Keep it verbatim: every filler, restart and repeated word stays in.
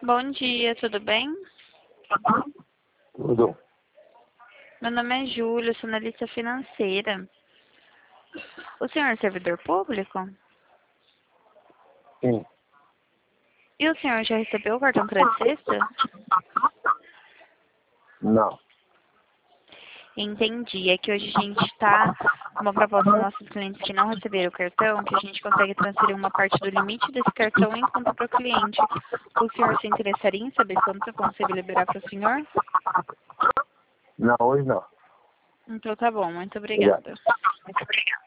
Bom dia, tudo bem? Tudo. Meu nome é Júlia, sou analista financeira. O senhor é servidor público? Sim. E o senhor já recebeu o cartão Crédito Sexta? Não. Entendi. É que hoje a gente está com uma proposta dos nossos clientes que não receberam o cartão, que a gente consegue transferir uma parte do limite desse cartão em conta para o cliente. O senhor se interessaria em saber quanto eu consigo liberar para o senhor? Não, hoje não. Então tá bom, muito Obrigado. obrigada. Muito obrigado.